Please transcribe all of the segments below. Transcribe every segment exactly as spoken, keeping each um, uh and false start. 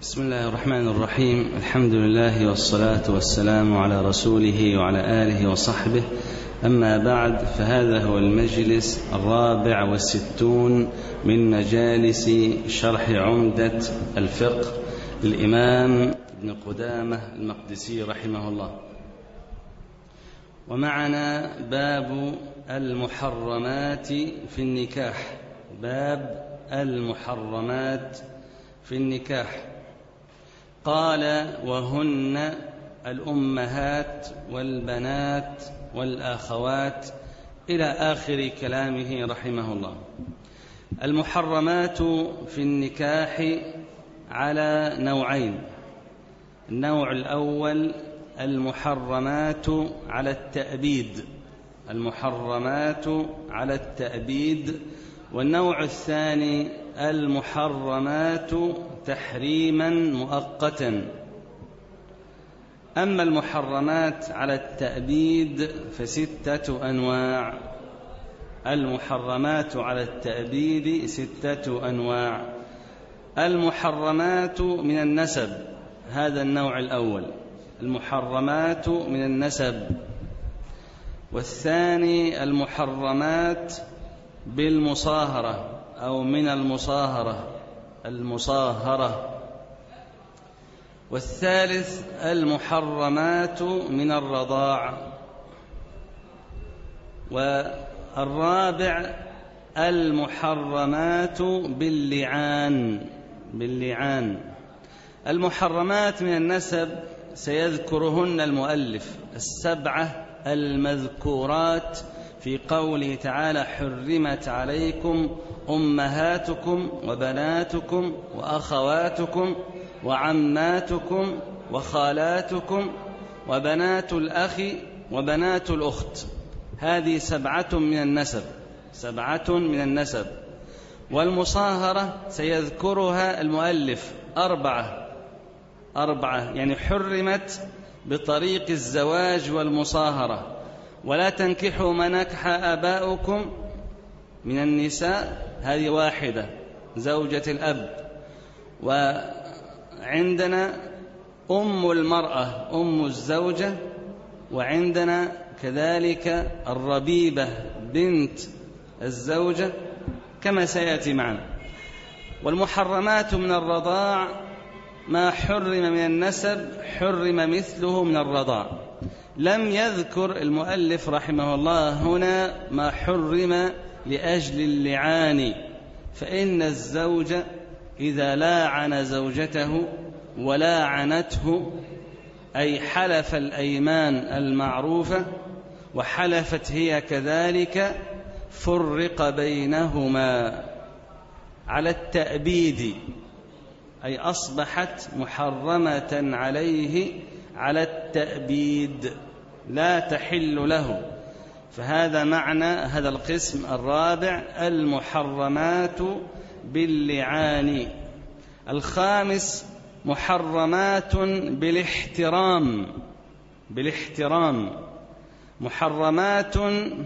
بسم الله الرحمن الرحيم. الحمد لله والصلاة والسلام على رسوله وعلى آله وصحبه، أما بعد، فهذا هو المجلس الرابع والستون من مجالس شرح عمدة الفقه للإمام ابن قدامة المقدسي رحمه الله. ومعنا باب المحرمات في النكاح. باب المحرمات في النكاح. قال: وهن الأمهات والبنات والآخوات، إلى آخر كلامه رحمه الله. المحرمات في النكاح على نوعين. النوع الأول المحرمات على التأبيد، المحرمات على التأبيد. والنوع الثاني المحرمات تحريما مؤقتا. أما المحرمات على التأبيد فستة أنواع. المحرمات على التأبيد ستة أنواع. المحرمات من النسب، هذا النوع الأول، المحرمات من النسب. والثاني المحرمات بالمصاهرة أو من المصاهرة، المصاهرة. والثالث المحرمات من الرضاع. والرابع المحرمات باللعان، باللعان. المحرمات من النسب سيذكرهن المؤلف، السبعة المذكورات في قوله تعالى: حرمت عليكم أمهاتكم وبناتكم وأخواتكم وعماتكم وخالاتكم وبنات الأخ وبنات الأخت. هذه سبعة من النسب، سبعة من النسب. والمصاهرة سيذكرها المؤلف أربعة، أربعة يعني حرمت بطريق الزواج والمصاهرة. ولا تنكحوا ما نكح آباؤكم من النساء، هذه واحدة، زوجة الأب. وعندنا أم المرأة، أم الزوجة. وعندنا كذلك الربيبة بنت الزوجة كما سيأتي معنا. والمحرمات من الرضاع ما حرم من النسب حرم مثله من الرضاع. لم يذكر المؤلف رحمه الله هنا ما حرم لأجل اللعان، فإن الزوج إذا لاعن زوجته ولاعنته، أي حلف الأيمان المعروفة وحلفت هي كذلك، فرق بينهما على التأبيد، أي أصبحت محرمة عليه على التأبيد، لا تحل له. فهذا معنى هذا القسم الرابع، المحرمات باللعان. الخامس محرمات بالاحترام، بالاحترام، محرمات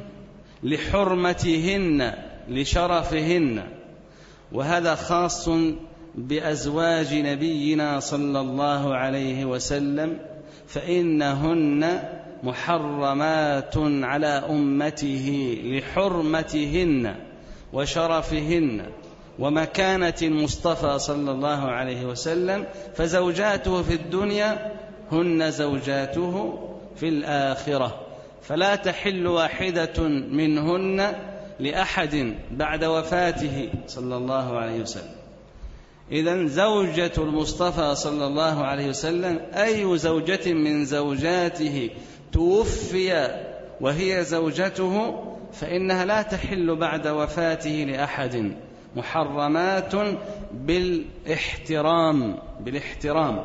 لحرمتهن، لشرفهن. وهذا خاص بأزواج نبينا صلى الله عليه وسلم، فإنهن محرمات على أمته لحرمتهن وشرفهن ومكانة المصطفى صلى الله عليه وسلم. فزوجاته في الدنيا هن زوجاته في الآخرة، فلا تحل واحدة منهن لأحد بعد وفاته صلى الله عليه وسلم. إذن زوجة المصطفى صلى الله عليه وسلم أي زوجة من زوجاته توفي وهي زوجته فإنها لا تحل بعد وفاته لأحد، محرمات بالاحترام، بالاحترام.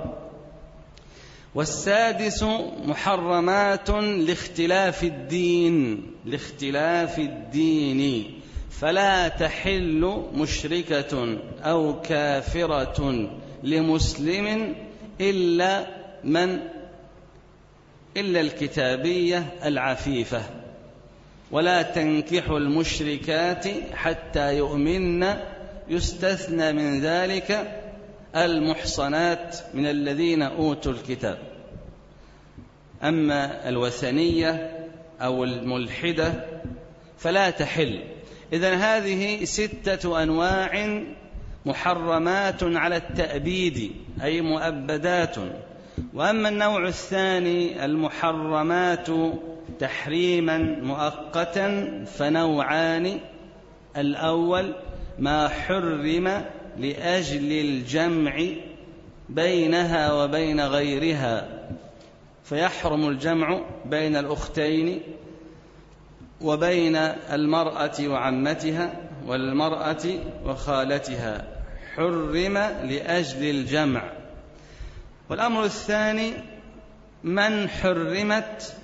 والسادس محرمات لاختلاف الدين، لاختلاف الدين، فلا تحل مشركة أو كافرة لمسلم إلا من إلا الكتابية العفيفة. ولا تنكحوا المشركات حتى يؤمن، يستثنى من ذلك المحصنات من الذين أوتوا الكتاب. أما الوثنية أو الملحدة فلا تحل. إذن هذه ستة أنواع محرمات على التأبيد أي مؤبدات. وأما النوع الثاني المحرمات تحريما مؤقتا فنوعان: الأول ما حرم لأجل الجمع بينها وبين غيرها، فيحرم الجمع بين الأختين وبين المرأة وعمتها والمرأة وخالتها، حرم لأجل الجمع. والأمر الثاني من حرمت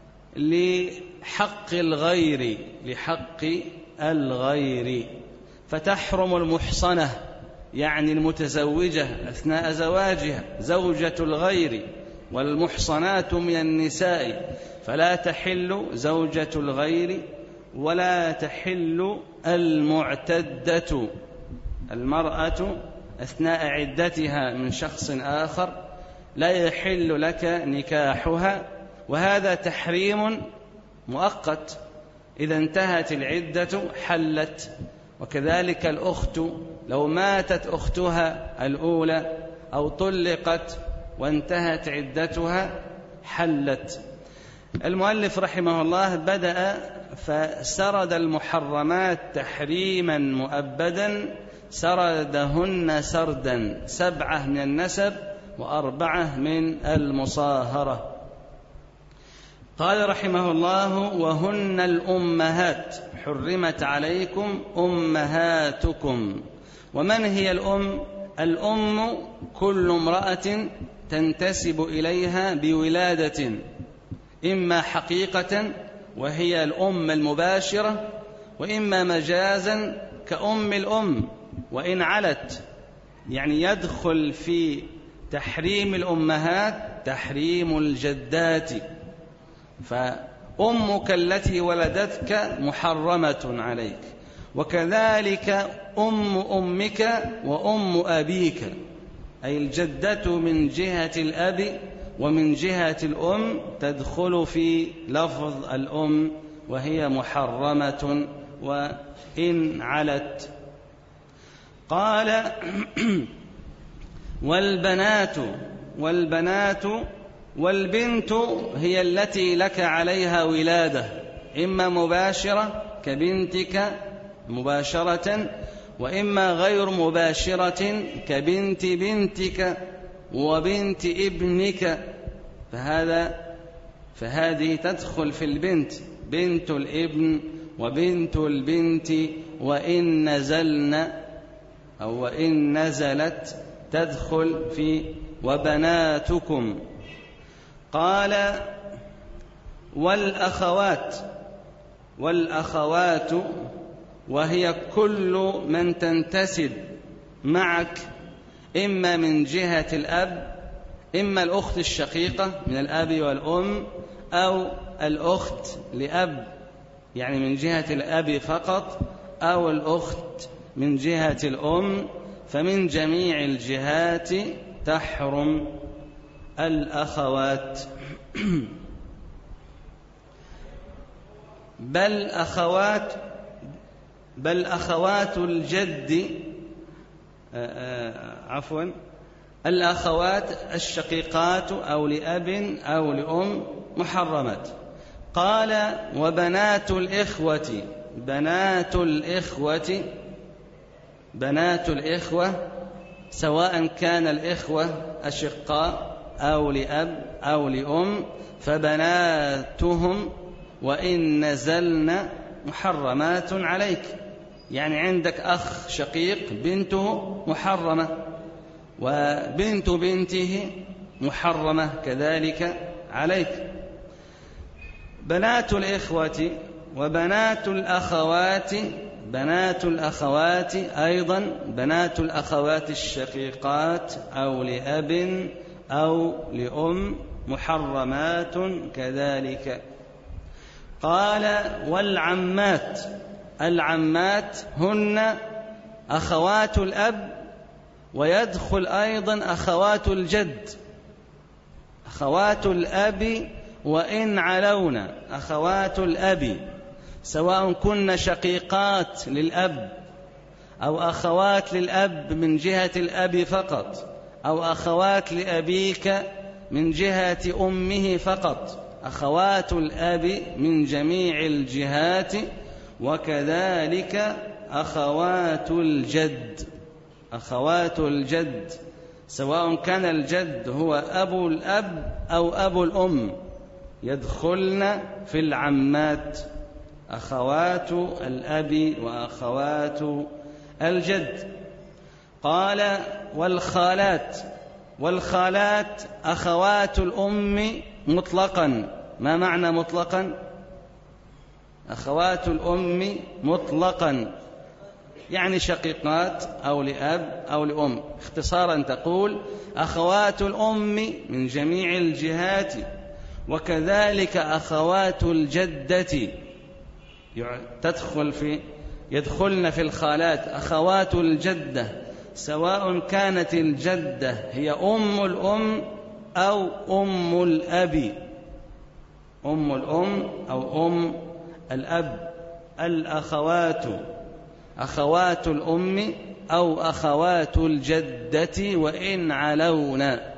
لحق الغير لحق الغير فتحرم المحصنة يعني المتزوجة أثناء زواجها زوجة الغير، والمحصنات من النساء فلا تحل زوجة الغير ولا تحل المعتدة المرأة أثناء عدتها من شخص آخر، لا يحل لك نكاحها، وهذا تحريم مؤقت، إذا انتهت العدة حلت. وكذلك الأخت لو ماتت أختها الأولى أو طلقت وانتهت عدتها حلت. المؤلف رحمه الله بدأ فسرد المحرمات تحريما مؤبدا، سردهن سردا، سبعة من النسب وأربعة من المصاهرة. قال رحمه الله: وهن الأمهات حرمت عليكم أمهاتكم. ومن هي الأم؟ الأم كل امرأة تنتسب إليها بولادة، إما حقيقة وهي الأم المباشرة، وإما مجازا كأم الأم وإن علت، يعني يدخل في تحريم الأمهات تحريم الجدات، فأمك التي ولدتك محرمة عليك، وكذلك أم أمك وأم أبيك، أي الجدة من جهة الأب ومن جهة الأم تدخل في لفظ الأم وهي محرمة وإن علت. قال: والبنات والبنات والبنت هي التي لك عليها ولادة، إما مباشرة كبنتك مباشرة، وإما غير مباشرة كبنت بنتك وبنت ابنك، فهذا فهذه تدخل في البنت، بنت الابن وبنت البنت، وإن نزلن أو وإن نزلت تدخل في وبناتكم. قال: والأخوات والأخوات وهي كل من تنتسب معك إما من جهة الأب، إما الأخت الشقيقة من الأب والأم، أو الأخت لأب يعني من جهة الأب فقط، أو الأخت من جهة الأم، فمن جميع الجهات تحرم الأخوات. بل أخوات بل أخوات الجد عفوا الأخوات الشقيقات أو لأب أو لأم محرمات. قال: وبنات الإخوة بنات الإخوة بنات الإخوة سواء كان الإخوة أشقاء أو لأب أو لأم، فبناتهم وإن نزلن محرمات عليك، يعني عندك أخ شقيق بنته محرمة، وبنت بنته محرمة كذلك عليك. بنات الإخوة وبنات الأخوات بنات الأخوات أيضا بنات الأخوات الشقيقات أو لأب أو لأم محرمات كذلك. قال: والعمات العمات هن أخوات الأب ويدخل أيضا أخوات الجد، أخوات الأب وإن علونا، أخوات الأب سواء كن شقيقات للأب أو أخوات للأب من جهة الأب فقط، أو أخوات لأبيك من جهة أمه فقط، أخوات الأب من جميع الجهات، وكذلك أخوات الجد، أخوات الجد سواء كان الجد هو أبو الأب أو أبو الأم يدخلن في العمات، أخوات الأب وأخوات الجد. قال والخالات، والخالات أخوات الأم مطلقا. ما معنى مطلقا؟ أخوات الأم مطلقا يعني شقيقات أو لأب أو لأم. اختصارا تقول أخوات الأم من جميع الجهات، وكذلك أخوات الجدة تدخل في يدخلن في الخالات، أخوات الجدة سواء كانت الجدة هي أم الأم أو أم الأب، أم الأم أو أم الأب. الأخوات أخوات الأم أو أخوات الجدة وإن علونا.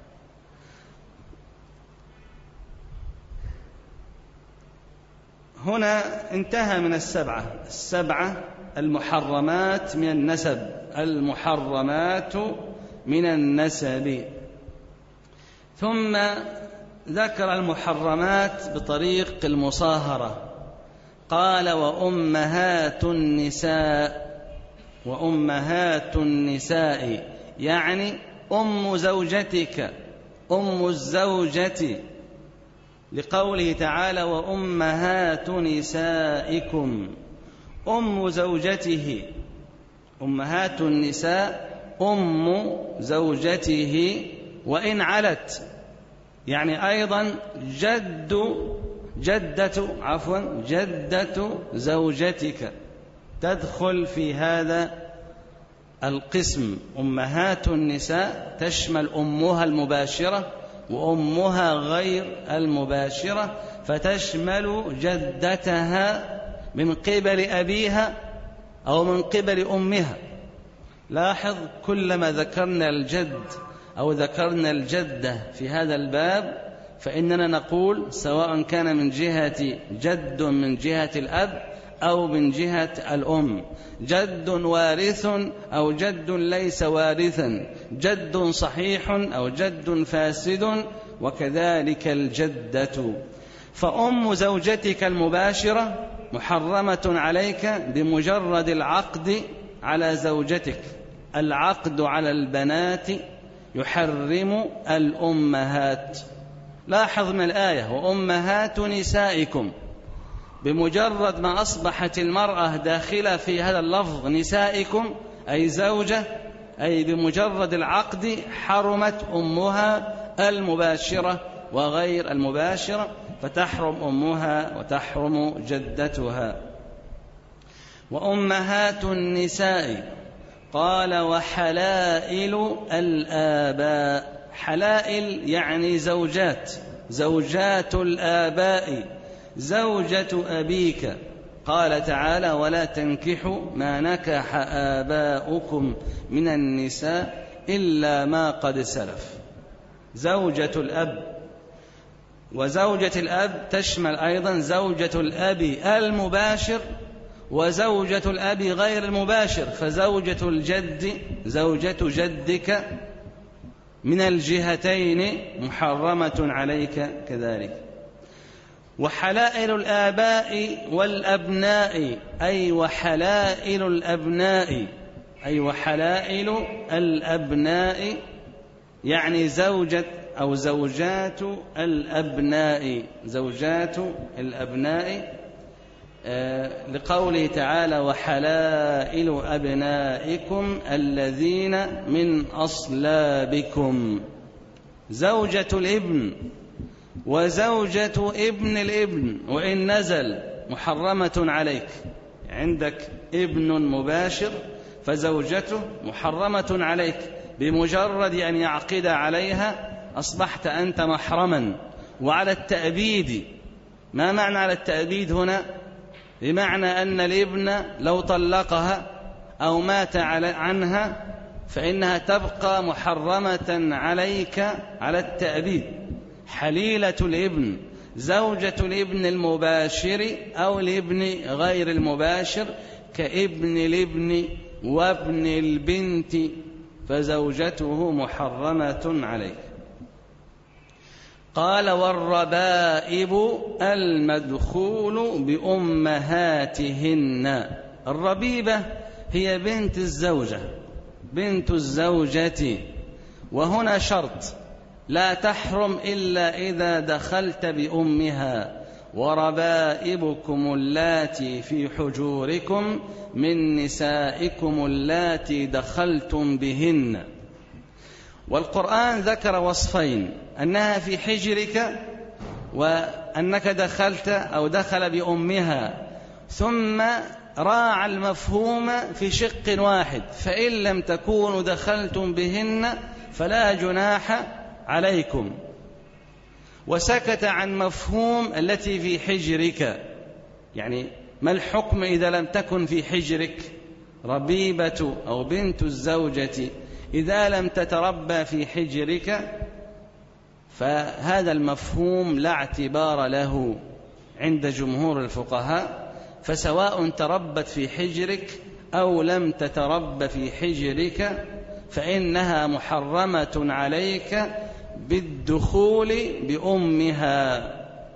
هنا انتهى من السبعة، السبعة المحرمات من النسب، المحرمات من النسب. ثم ذكر المحرمات بطريق المصاهرة، قال وأمهات النساء، وأمهات النساء يعني أم زوجتك، أم الزوجة، لقوله تعالى وأمهات نسائكم، أم زوجته، أمهات النساء أم زوجته وإن علت، يعني أيضا جد جدة عفوا جدة زوجتك تدخل في هذا القسم. أمهات النساء تشمل أمها المباشرة وأمها غير المباشرة، فتشمل جدتها من قبل أبيها أو من قبل أمها. لاحظ كلما ذكرنا الجد أو ذكرنا الجدة في هذا الباب فإننا نقول سواء كان من جهة جد من جهة الأب أو من جهة الأم، جد وارث أو جد ليس وارثا، جد صحيح أو جد فاسد، وكذلك الجدة. فأم زوجتك المباشرة محرمة عليك بمجرد العقد على زوجتك. العقد على البنات يحرم الأمهات. لاحظ من الآية وأمهات نسائكم، بمجرد ما أصبحت المرأة داخلة في هذا اللفظ نسائكم أي زوجة، أي بمجرد العقد حرمت أمها المباشرة وغير المباشرة، فتحرم أمها وتحرم جدتها. وأمهات النساء قال وحلائل الآباء، حلائل يعني زوجات، زوجات الآباء، زوجة أبيك. قال تعالى ولا تنكحوا ما نكح آباؤكم من النساء إلا ما قد سلف. زوجة الأب وزوجة الأب تشمل أيضا زوجة الأب المباشر وزوجة الأب غير المباشر، فزوجة الجد زوجة جدك من الجهتين محرمة عليك كذلك. وحلائل الآباء والأبناء أي وحلائل الأبناء أي وحلائل الأبناء يعني زوجة أو زوجات الأبناء، زوجات الأبناء، آه لقوله تعالى وحلائل أبنائكم الذين من أصلابكم. زوجة الابن وزوجة ابن الابن وإن نزل محرمة عليك. عندك ابن مباشر فزوجته محرمة عليك، بمجرد أن يعقد عليها أصبحت أنت محرما. وعلى التأبيد، ما معنى على التأبيد هنا؟ بمعنى أن الابن لو طلقها أو مات عنها فإنها تبقى محرمة عليك على التأبيد. حليلة الابن، زوجة الابن المباشر أو الابن غير المباشر، كابن الابن وابن البنت، فزوجته محرمة عليك. قال: والربائب المدخول بأمهاتهن. الربيبة هي بنت الزوجة، بنت الزوجة، وهنا شرط: لا تحرم إلا إذا دخلت بأمها. وربائبكم اللاتي في حجوركم من نسائكم اللاتي دخلتم بهن. والقرآن ذكر وصفين: أنها في حجرك، وأنك دخلت أو دخل بأمها، ثم راعى المفهوم في شق واحد: فإن لم تكونوا دخلتم بهن فلا جناح عليكم. وسكت عن مفهوم التي في حجرك، يعني ما الحكم إذا لم تكن في حجرك؟ ربيبة أو بنت الزوجة إذا لم تتربى في حجرك فهذا المفهوم لا اعتبار له عند جمهور الفقهاء، فسواء تربت في حجرك أو لم تتربى في حجرك فإنها محرمة عليك بالدخول بأمها.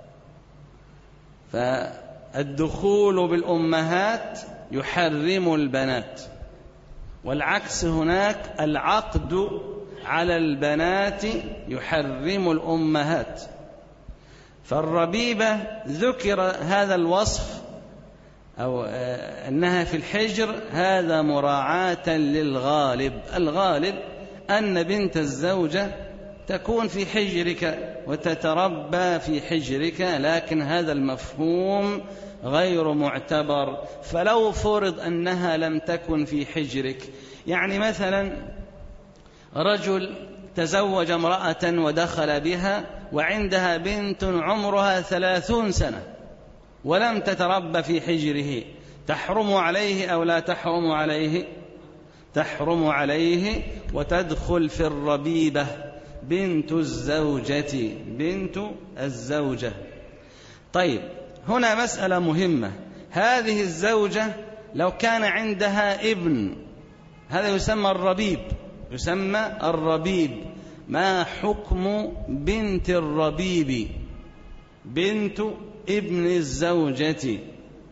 فالدخول بالأمهات يحرم البنات، والعكس هناك: العقد على البنات يحرم الأمهات. فالربيبة ذكر هذا الوصف أو أنها في الحجر، هذا مراعاة للغالب. الغالب أن بنت الزوجة تكون في حجرك وتتربى في حجرك، لكن هذا المفهوم غير معتبر. فلو فرض أنها لم تكن في حجرك، يعني مثلا رجل تزوج امرأة ودخل بها وعندها بنت عمرها ثلاثون سنة ولم تتربى في حجره، تحرم عليه أو لا تحرم عليه؟ تحرم عليه، وتدخل في الربيبة بنت الزوجة، بنت الزوجة. طيب، هنا مسألة مهمة: هذه الزوجة لو كان عندها ابن، هذا يسمى الربيب، يسمى الربيب. ما حكم بنت الربيب؟ بنت ابن الزوجة.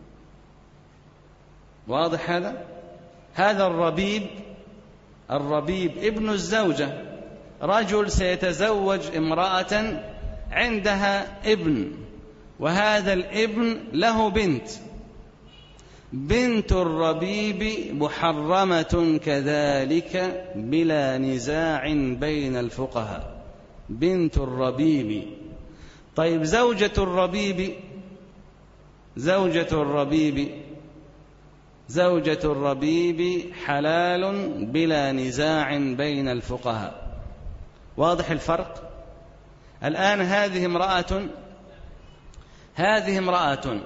واضح هذا؟ هذا الربيب، الربيب ابن الزوجة، رجل سيتزوج امرأة عندها ابن، وهذا الابن له بنت. بنت الربيب محرمة كذلك بلا نزاع بين الفقهاء، بنت الربيب. طيب، زوجة الربيب، زوجة الربيب زوجة الربيب حلال بلا نزاع بين الفقهاء. واضح الفرق؟ الآن هذه امرأة هذه امرأة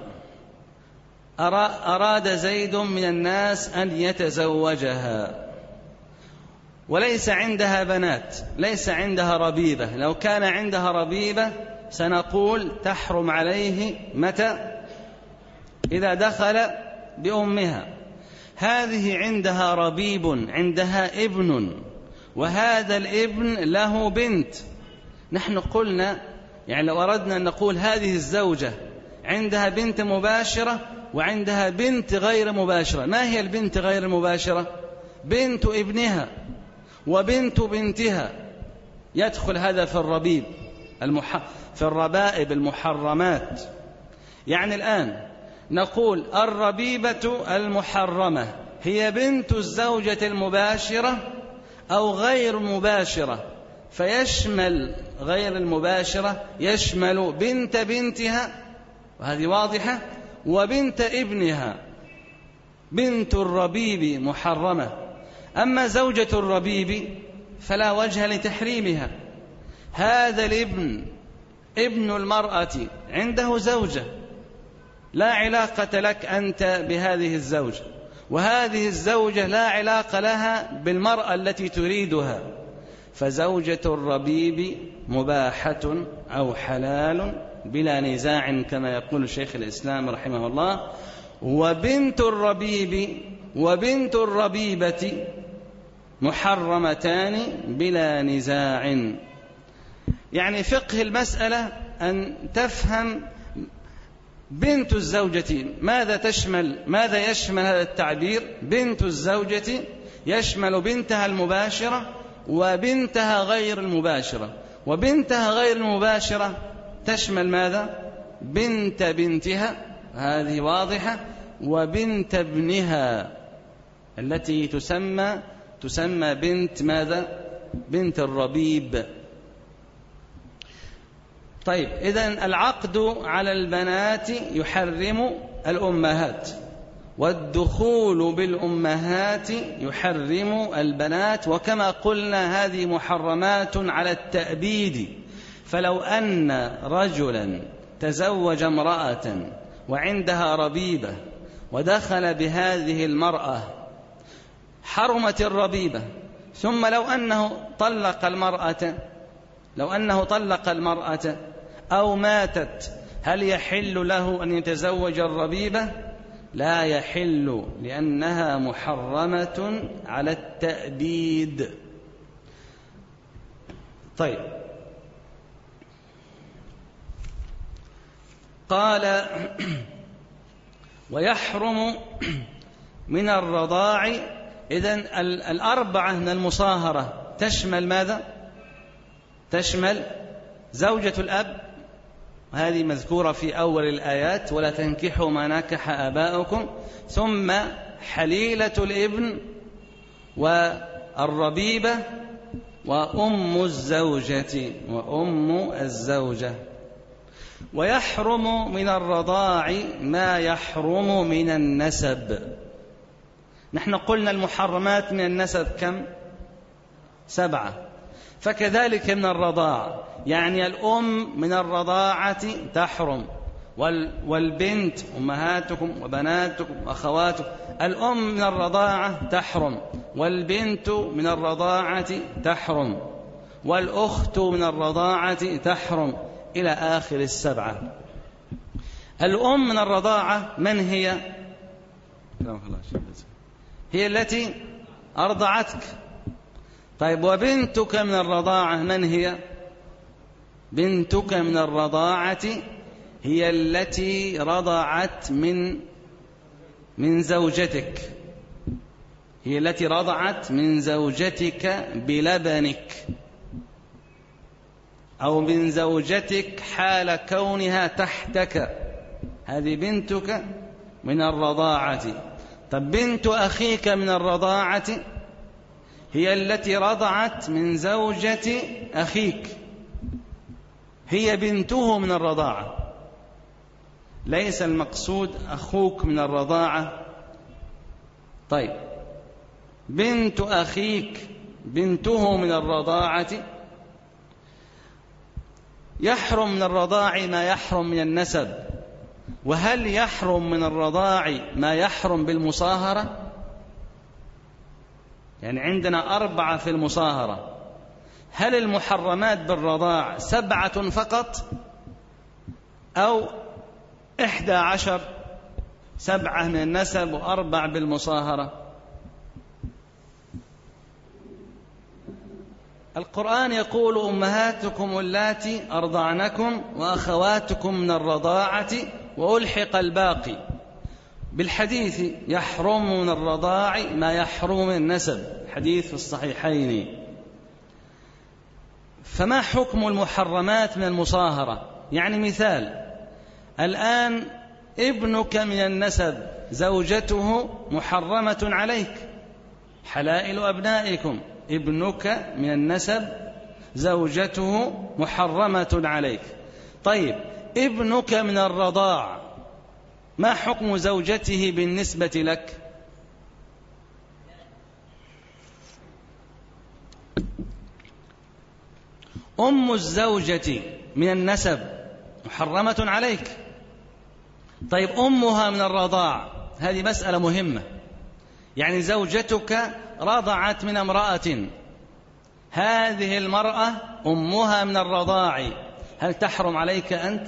أراد زيد من الناس أن يتزوجها، وليس عندها بنات، ليس عندها ربيبة. لو كان عندها ربيبة سنقول تحرم عليه متى؟ إذا دخل بأمها. هذه عندها ربيب، عندها ابن، وهذا الابن له بنت. نحن قلنا، يعني لو أردنا أن نقول هذه الزوجة عندها بنت مباشرة وعندها بنت غير مباشرة، ما هي البنت غير المباشرة؟ بنت ابنها وبنت بنتها، يدخل هذا في الربيب، المح... في الربائب المحرمات. يعني الآن نقول الربيبة المحرمة هي بنت الزوجة المباشرة أو غير مباشرة، فيشمل غير المباشرة، يشمل بنت بنتها، وهذه واضحة، وبنت ابنها. بنت الربيب محرمة، أما زوجة الربيب فلا وجه لتحريمها. هذا الابن ابن المرأة عنده زوجة، لا علاقة لك أنت بهذه الزوجة، وهذه الزوجة لا علاقة لها بالمرأة التي تريدها، فزوجة الربيب مباحة أو حلال بلا نزاع كما يقول شيخ الإسلام رحمه الله. وبنت الربيب وبنت الربيبة محرمتان بلا نزاع. يعني فقه المسألة أن تفهم بنت الزوجة ماذا تشمل، ماذا يشمل هذا التعبير. بنت الزوجة يشمل بنتها المباشرة وبنتها غير المباشرة، وبنتها غير المباشرة تشمل ماذا؟ بنت بنتها، هذه واضحة، وبنت ابنها التي تسمى تسمى بنت ماذا؟ بنت الربيب. طيب، إذن العقد على البنات يحرم الأمهات، والدخول بالأمهات يحرم البنات، وكما قلنا هذه محرمات على التأبيد. فلو أن رجلا تزوج امرأة وعندها ربيبة ودخل بهذه المرأة حرمت الربيبة، ثم لو أنه طلق المرأة لو أنه طلق المرأة أو ماتت، هل يحل له أن يتزوج الربيبة؟ لا يحل، لأنها محرمة على التأبيد. طيب، قال ويحرم من الرضاع. إذن الأربعة من المصاهرة تشمل ماذا؟ تشمل زوجة الأب، هذه مذكورة في أول الآيات، ولا تنكحوا ما نكح آباؤكم، ثم حليلة الابن والربيبة وأم الزوجة وأم الزوجة. ويحرم من الرضاع ما يحرم من النسب. نحن قلنا المحرمات من النسب كم؟ سبعة. فكذلك من الرضاعة، يعني الأم من الرضاعة تحرم، والبنت أمهاتكم وبناتكم وأخواتكم، الأم من الرضاعة تحرم، والبنت من الرضاعة تحرم، والأخت من الرضاعة تحرم، إلى آخر السبعة. الأم من الرضاعة من هي؟ هي التي أرضعتك. طيب، وبنتك من الرضاعة من هي؟ بنتك من الرضاعة هي التي رضعت من من زوجتك، هي التي رضعت من زوجتك بلبنك، أو من زوجتك حال كونها تحتك، هذه بنتك من الرضاعة. طب بنت أخيك من الرضاعة هي التي رضعت من زوجة أخيك، هي بنته من الرضاعة، ليس المقصود أخوك من الرضاعة. طيب، بنت أخيك بنته من الرضاعة. يحرم من الرضاع ما يحرم من النسب. وهل يحرم من الرضاع ما يحرم بالمصاهرة؟ يعني عندنا أربعة في المصاهرة، هل المحرمات بالرضاع سبعة فقط أو إحدى عشر؟ سبعة من النسب وأربع بالمصاهرة. القرآن يقول أمهاتكم اللاتي أرضعنكم وأخواتكم من الرضاعة وألحق الباقي بالحديث يحرم من الرضاع ما يحرم من النسب، حديث في الصحيحين. فما حكم المحرمات من المصاهرة؟ يعني مثال، الآن ابنك من النسب زوجته محرمة عليك، حلائل أبنائكم، ابنك من النسب زوجته محرمة عليك. طيب، ابنك من الرضاع ما حكم زوجته بالنسبة لك؟ أم الزوجة من النسب محرمة عليك. طيب أمها من الرضاع، هذه مسألة مهمة. يعني زوجتك رضعت من امرأة، هذه المرأة أمها من الرضاع، هل تحرم عليك أنت؟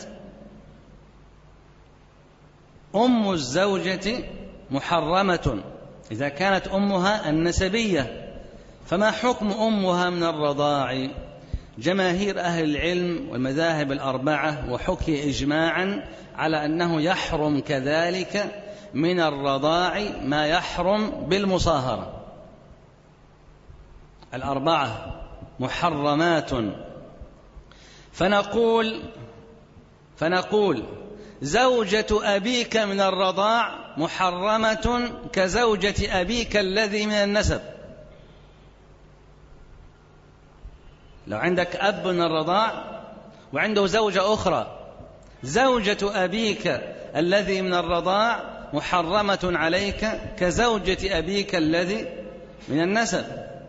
أم الزوجة محرمة إذا كانت أمها النسبية، فما حكم أمها من الرضاع؟ جماهير أهل العلم والمذاهب الأربعة وحكي إجماعا على أنه يحرم كذلك من الرضاع ما يحرم بالمصاهرة. الأربعة محرمات. فنقول فنقول زوجة أبيك من الرضاع محرمة كزوجة أبيك الذي من النسب. لو عندك أب من الرضاع وعنده زوجة أخرى، زوجة أبيك الذي من الرضاع محرمة عليك كزوجة أبيك الذي من النسب.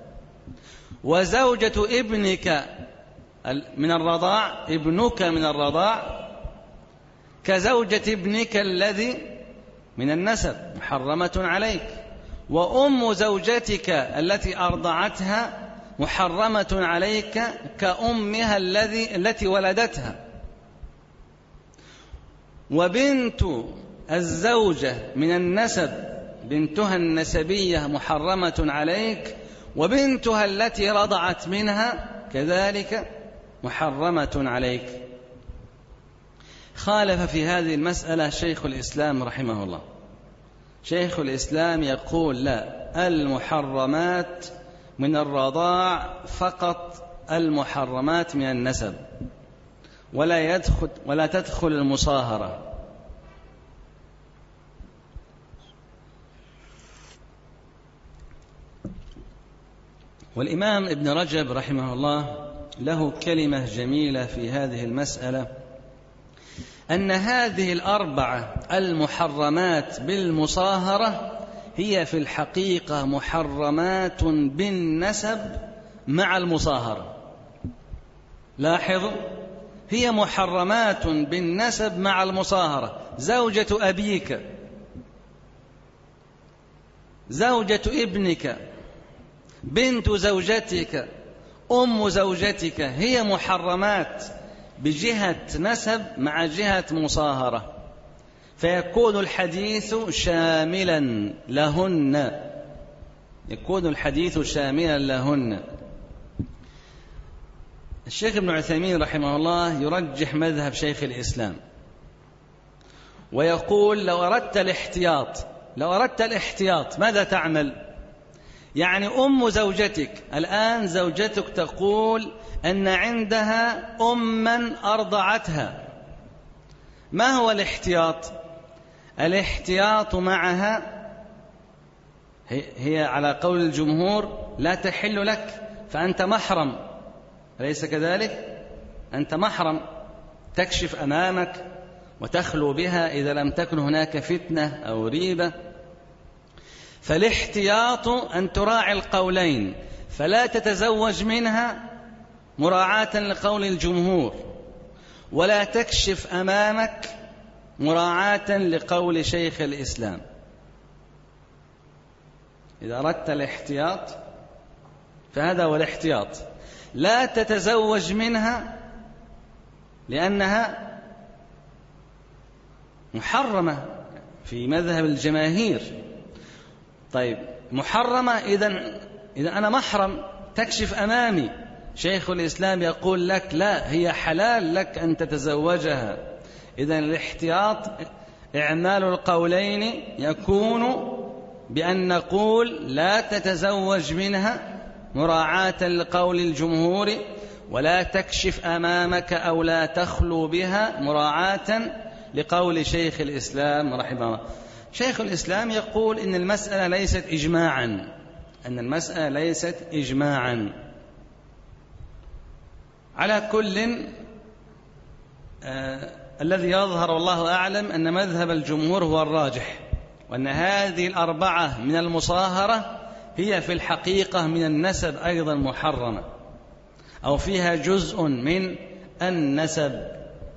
وزوجة ابنك من الرضاع، ابنك من الرضاع، كزوجة ابنك الذي من النسب محرمة عليك. وأم زوجتك التي أرضعتها محرمة عليك كأمها الذي التي ولدتها. وبنت الزوجة من النسب، بنتها النسبية محرمة عليك، وبنتها التي رضعت منها كذلك محرمة عليك. خالف في هذه المسألة شيخ الإسلام رحمه الله. شيخ الإسلام يقول لا، المحرمات من الرضاع فقط، المحرمات من النسب، ولا يدخل ولا تدخل المصاهرة. والإمام ابن رجب رحمه الله له كلمة جميلة في هذه المسألة، أن هذه الأربعة المحرمات بالمصاهرة هي في الحقيقة محرمات بالنسب مع المصاهرة. لاحظوا، هي محرمات بالنسب مع المصاهرة. زوجة أبيك، زوجة ابنك، بنت زوجتك، أم زوجتك، هي محرمات بجهة نسب مع جهة مصاهرة، فيكون الحديث شاملا لهن، يكون الحديث شاملا لهن. الشيخ ابن عثيمين رحمه الله يرجح مذهب شيخ الإسلام ويقول لو أردت الاحتياط لو أردت الاحتياط ماذا تعمل؟ يعني أم زوجتك الآن، زوجتك تقول أن عندها أما أرضعتها، ما هو الاحتياط؟ الاحتياط معها هي على قول الجمهور لا تحل لك، فأنت محرم، أليس كذلك؟ أنت محرم، تكشف أمامك وتخلو بها إذا لم تكن هناك فتنة أو ريبة. فالاحتياط أن تراعي القولين، فلا تتزوج منها مراعاة لقول الجمهور، ولا تكشف أمامك مراعاة لقول شيخ الإسلام. إذا أردت الاحتياط فهذا هو الاحتياط، لا تتزوج منها لأنها محرمة في مذهب الجماهير. طيب محرمة، إذن إذا أنا محرم تكشف أمامي، شيخ الإسلام يقول لك لا، هي حلال لك أن تتزوجها. إذن الاحتياط إعمال القولين يكون بأن نقول لا تتزوج منها مراعاة لقول الجمهور، ولا تكشف أمامك أو لا تخلو بها مراعاة لقول شيخ الإسلام رحمه الله. شيخ الإسلام يقول إن المسألة ليست إجماعا، أن المسألة ليست إجماعا. على كل آه الذي يظهر والله أعلم أن مذهب الجمهور هو الراجح، وأن هذه الأربعة من المصاهرة هي في الحقيقة من النسب أيضا محرمة. أو فيها جزء من النسب.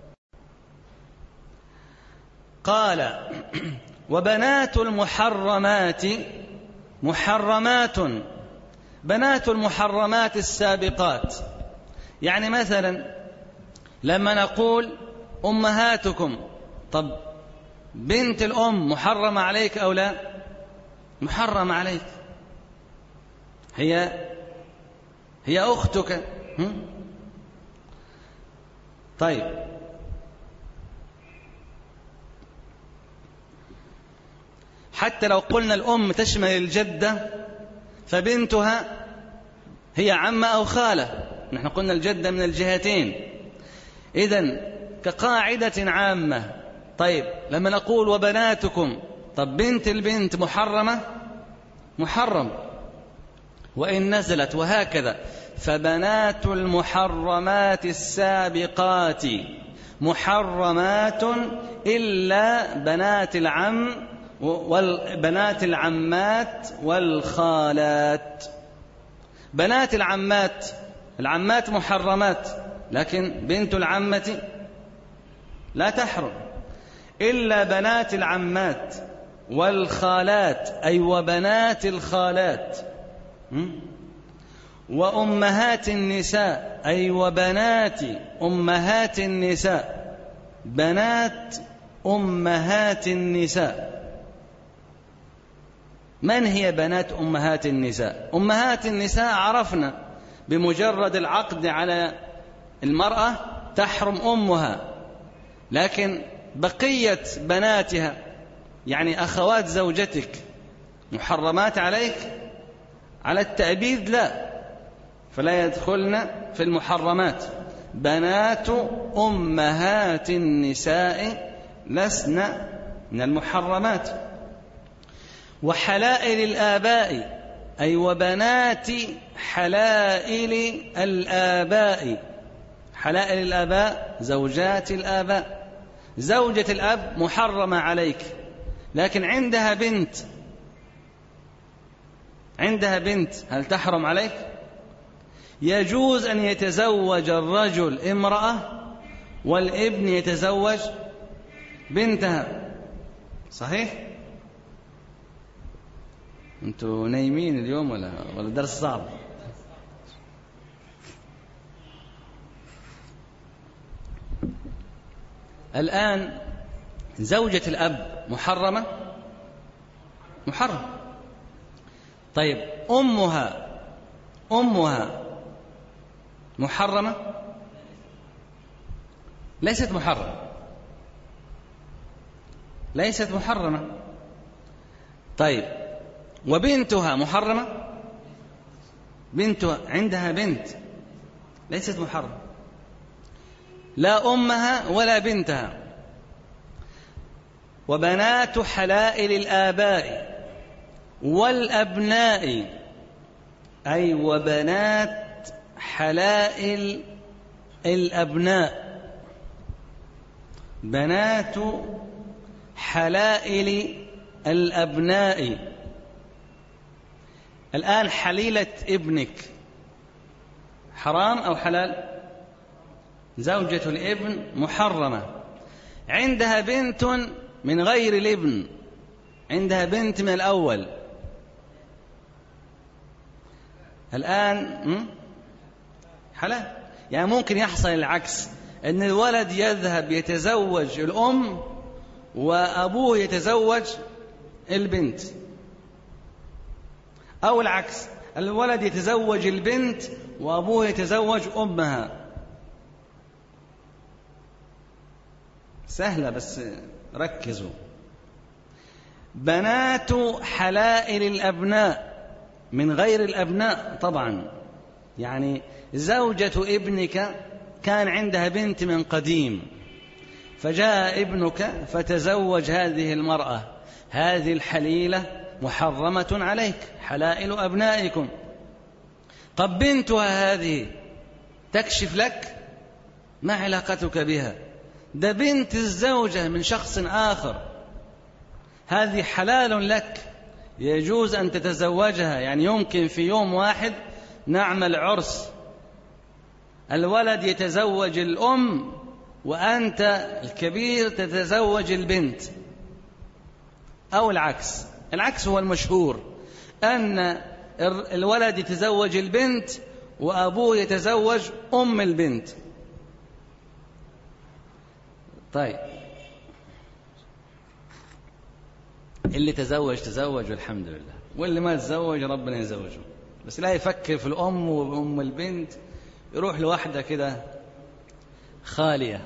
قال: وبنات المحرمات محرمات، بنات المحرمات السابقات. يعني مثلا لما نقول أمهاتكم، طب بنت الأم محرمة عليك أو لا؟ محرمة عليك، هي هي أختك. طيب حتى لو قلنا الأم تشمل الجدة فبنتها هي عمة أو خالة، نحن قلنا الجدة من الجهتين، إذن كقاعدة عامة. طيب لما نقول وبناتكم، طب بنت البنت محرمة؟ محرم وإن نزلت، وهكذا. فبنات المحرمات السابقات محرمات إلا بنات العم والبنات العمات والخالات. بنات العمات، العمات محرمات، لكن بنت العمة لا تحرم، إلا بنات العمات والخالات، أي وبنات الخالات، وأمهات النساء، أي وبنات أمهات النساء، بنات أمهات النساء. من هي بنات أمهات النساء؟ أمهات النساء عرفنا بمجرد العقد على المرأة تحرم أمها، لكن بقية بناتها يعني أخوات زوجتك محرمات عليك على التأبيد؟ لا، فلا يدخلن في المحرمات. بنات أمهات النساء لسن من المحرمات. وحلائل الآباء، أي وبنات حلائل الآباء. حلائل الآباء زوجات الآباء، زوجة الأب محرمة عليك، لكن عندها بنت، عندها بنت هل تحرم عليك؟ يجوز أن يتزوج الرجل امرأة والابن يتزوج بنتها، صحيح؟ أنتوا نايمين اليوم ولا ولا درس صعب؟ الآن زوجة الأب محرمة؟ محرم. طيب أمها، أمها محرمة؟ ليست محرمة، ليست محرمة. طيب وبنتها محرمة؟ بنتها عندها بنت ليست محرمة، لا أمها ولا بنتها. وبنات حلائل الآباء والأبناء، أي وبنات حلائل الأبناء، بنات حلائل الأبناء. الآن حليلة ابنك حرام أو حلال؟ زوجة الابن محرمة، عندها بنت من غير الابن، عندها بنت من الأول. الآن حلال. يعني ممكن يحصل العكس، أن الولد يذهب يتزوج الأم وأبوه يتزوج البنت، أو العكس، الولد يتزوج البنت وأبوه يتزوج أمها. سهلة بس ركزوا. بنات حلائل الأبناء من غير الأبناء طبعا، يعني زوجة ابنك كان عندها بنت من قديم، فجاء ابنك فتزوج هذه المرأة، هذه الحليلة محرمة عليك، حلائل أبنائكم. طب بنتها هذه تكشف لك؟ ما علاقتك بها؟ ده بنت الزوجة من شخص آخر، هذه حلال لك، يجوز أن تتزوجها. يعني يمكن في يوم واحد نعمل عرس الولد يتزوج الأم وأنت الكبير تتزوج البنت، أو العكس. العكس هو المشهور، أن الولد يتزوج البنت وأبوه يتزوج أم البنت. طيب اللي تزوج تزوج والحمد لله، واللي ما تزوج ربنا يزوجه، بس لا يفكر في الأم وأم البنت، يروح لوحدة كده خالية.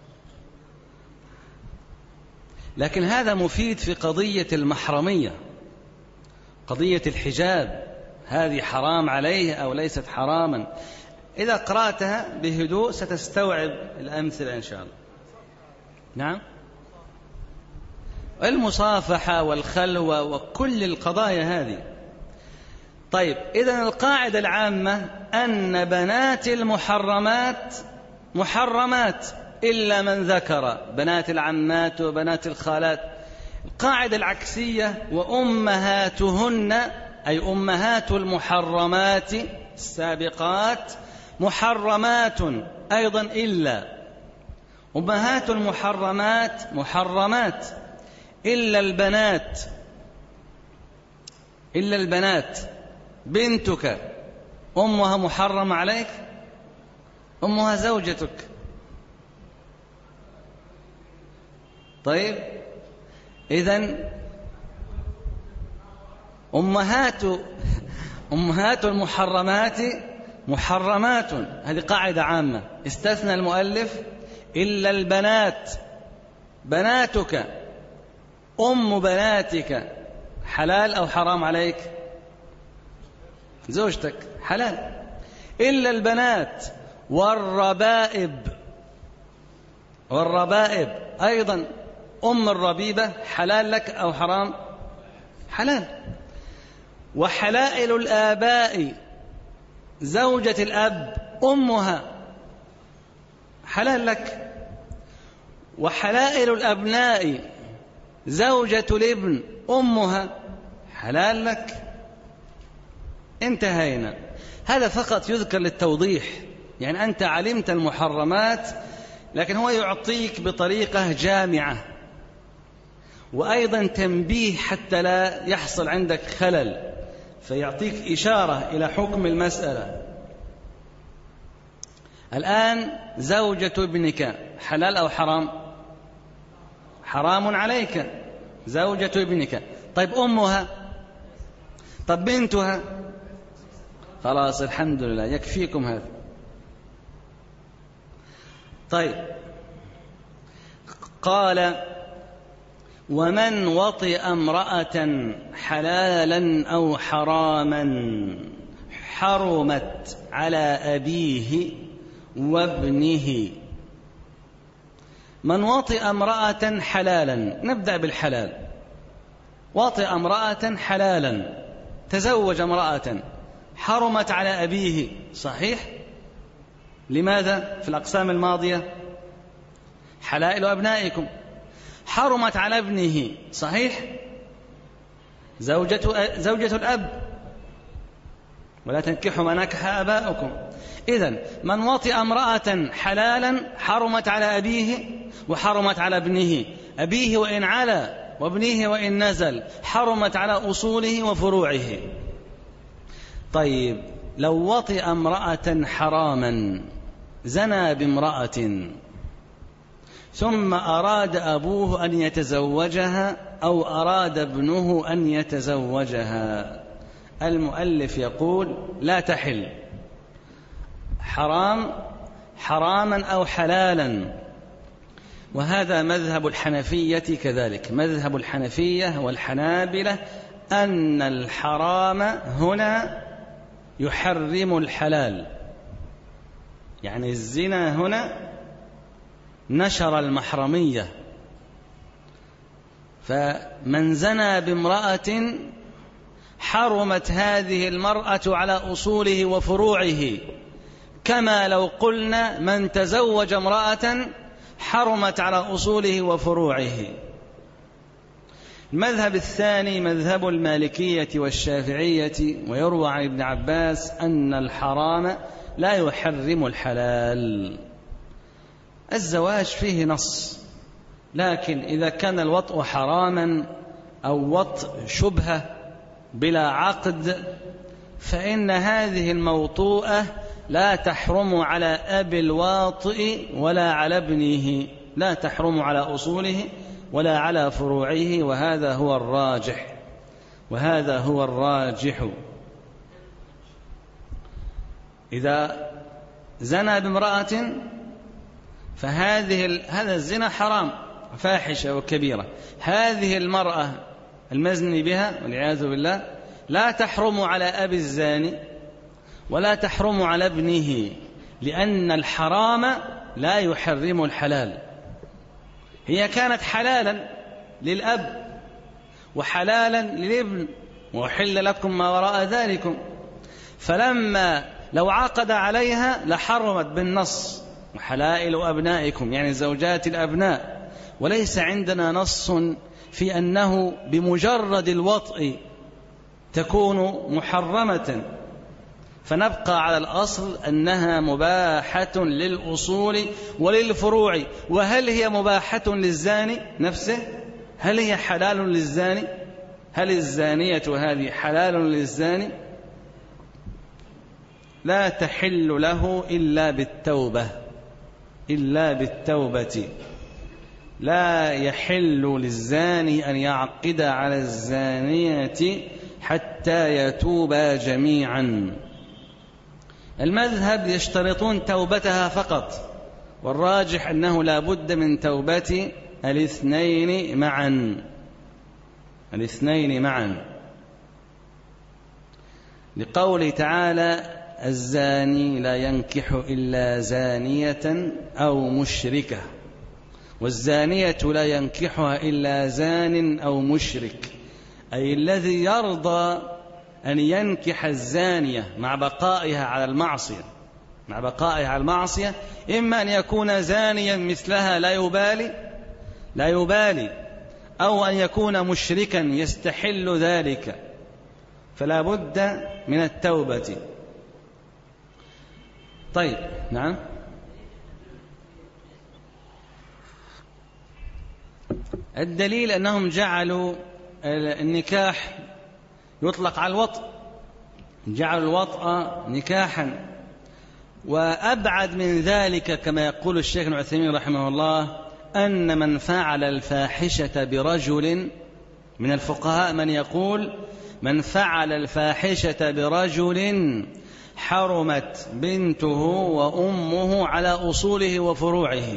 لكن هذا مفيد في قضية المحرمية، قضية الحجاب، هذه حرام عليه أو ليست حراما. إذا قرأتها بهدوء ستستوعب الأمثلة إن شاء الله. نعم، المصافحة والخلوة وكل القضايا هذه. طيب إذن القاعدة العامة أن بنات المحرمات محرمات إلا من ذكر، بنات العمات وبنات الخالات. القاعدة العكسية وأمهاتهن، أي أمهات المحرمات السابقات محرمات أيضا، إلا أمهات المحرمات محرمات إلا البنات، إلا البنات. بنتك أمها محرم عليك، أمها زوجتك. طيب إذن أمهات أمهات المحرمات محرمات، هذه قاعدة عامة. استثنى المؤلف إلا البنات. بناتك أم بناتك حلال أو حرام عليك؟ زوجتك حلال. إلا البنات والربائب، والربائب أيضا أم الربيبة حلال لك أو حرام؟ حلال. وحلائل الآباء، زوجة الأب أمها حلال لك. وحلائل الأبناء، زوجة الابن أمها حلال لك. انتهينا. هذا فقط يذكر للتوضيح، يعني أنت علمت المحرمات، لكن هو يعطيك بطريقة جامعة، وأيضا تنبيه حتى لا يحصل عندك خلل، فيعطيك إشارة إلى حكم المسألة. الآن زوجة ابنك حلال أو حرام؟ حرام عليك زوجة ابنك. طيب أمها؟ طب بنتها؟ خلاص الحمد لله يكفيكم هذا. طيب قال ومن وطئ امرأة حلالا أو حراما حرمت على أبيه وابنه. من وطئ امرأة حلالا، نبدأ بالحلال. وطئ امرأة حلالا، تزوج امرأة حرمت على أبيه، صحيح؟ لماذا؟ في الأقسام الماضية حلائل أبنائكم. حرمت على ابنه، صحيح؟ زوجة, زوجة الأب، ولا تنكحوا ما نكح آباؤكم. إذن من وطئ امرأة حلالا حرمت على أبيه وحرمت على ابنه، أبيه وإن علا وابنه وإن نزل، حرمت على أصوله وفروعه. طيب لو وطئ امرأة حراما، زنى بامرأة، ثم أراد أبوه أن يتزوجها أو أراد ابنه أن يتزوجها، المؤلف يقول لا تحل، حرام حراما أو حلالا. وهذا مذهب الحنفية كذلك، مذهب الحنفية والحنابلة أن الحرام هنا يحرم الحلال، يعني الزنا هنا نشر المحرمية. فمن زنى بامرأة حرمت هذه المرأة على أصوله وفروعه، كما لو قلنا من تزوج امرأة حرمت على أصوله وفروعه. المذهب الثاني مذهب المالكية والشافعية، ويروى عن ابن عباس أن الحرام لا يحرم الحلال. الزواج فيه نص، لكن إذا كان الوطء حراما أو وطء شبهة بلا عقد فإن هذه الموطوءة لا تحرم على أبي الواطئ ولا على ابنه، لا تحرم على أصوله ولا على فروعه، وهذا هو الراجح وهذا هو الراجح. إذا زنى بامرأة فهذه هذا الزنا حرام فاحشة وكبيرة. هذه المرأة المزني بها والعياذ بالله لا تحرم على أبي الزاني ولا تحرم على ابنه، لأن الحرام لا يحرم الحلال. هي كانت حلالا للأب وحلالا للابن، وحل لكم ما وراء ذلكم، فلما لو عقد عليها لحرمت بالنص وحلائل أبنائكم، يعني زوجات الأبناء. وليس عندنا نص في أنه بمجرد الوطء تكون محرمة، فنبقى على الأصل أنها مباحة للأصول وللفروع. وهل هي مباحة للزاني نفسه؟ هل هي حلال للزاني؟ هل الزانية هذه حلال للزاني؟ لا تحل له إلا بالتوبة، إلا بالتوبة. لا يحل للزاني أن يعقد على الزانية حتى يتوبا جميعا. المذهب يشترطون توبتها فقط، والراجح أنه لا بد من توبة الاثنين معا، الاثنين معا، لقوله تعالى: الزاني لا ينكح إلا زانية أو مشركة، والزانية لا ينكحها إلا زان أو مشرك، أي الذي يرضى أن ينكح الزانية مع بقائها على المعصية مع بقائها على المعصية إما أن يكون زانيا مثلها لا يبالي لا يبالي أو أن يكون مشركا يستحل ذلك، فلا بد من التوبة. طيب، نعم. الدليل أنهم جعلوا النكاح يطلق على الوطء، جعلوا الوطء نكاحا. وأبعد من ذلك كما يقول الشيخ ابن عثيمين رحمه الله أن من فعل الفاحشة برجل، من الفقهاء من يقول من فعل الفاحشة برجل حرمت بنته وأمه على أصوله وفروعه.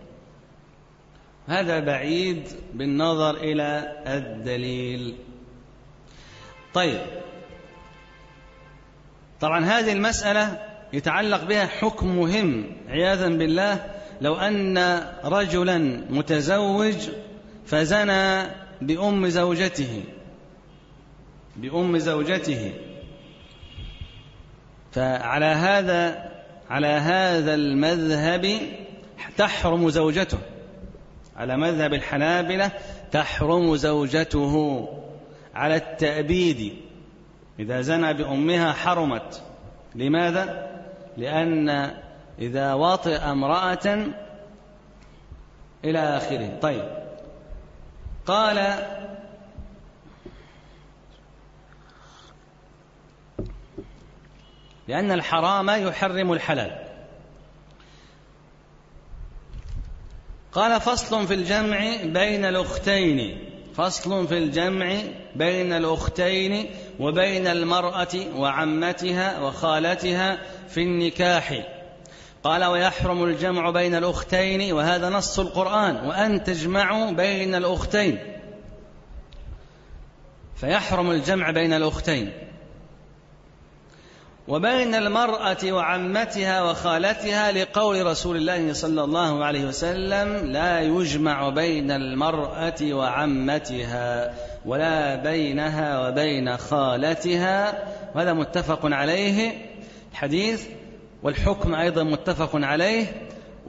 هذا بعيد بالنظر إلى الدليل. طيب، طبعا هذه المسألة يتعلق بها حكم مهم عياذا بالله. لو أن رجلا متزوج فزنى بأم زوجته بأم زوجته فعلى هذا على هذا المذهب تحرم زوجته، على مذهب الحنابلة تحرم زوجته على التأبيد. إذا زنى بأمها حرمت. لماذا؟ لأن إذا وطئ امرأة إلى آخره. طيب، قال: لأن الحرام يحرم الحلال. قال: فصل في الجمع بين الأختين فصل في الجمع بين الأختين وبين المرأة وعمتها وخالتها في النكاح. قال: ويحرم الجمع بين الأختين، وهذا نص القرآن: وأن تجمعوا بين الأختين، فيحرم الجمع بين الأختين. وبين المرأة وعمتها وخالتها لقول رسول الله صلى الله عليه وسلم: لا يجمع بين المرأة وعمتها ولا بينها وبين خالتها. وهذا متفق عليه الحديث، والحكم أيضا متفق عليه.